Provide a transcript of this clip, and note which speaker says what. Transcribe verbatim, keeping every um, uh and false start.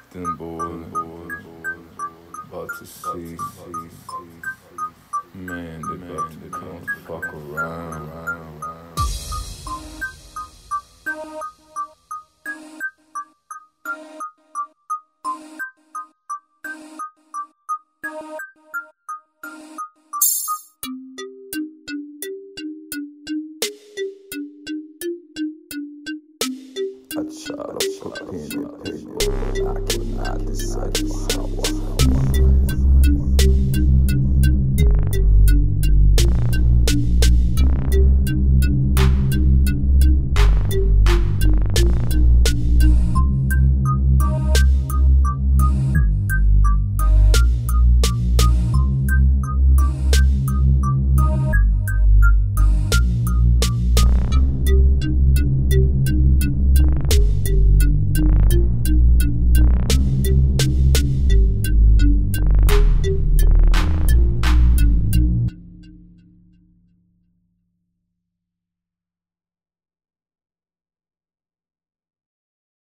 Speaker 1: Them boys about to see, man, they about to come fuck around. I try to put pen in paper, but I cannot decipher how I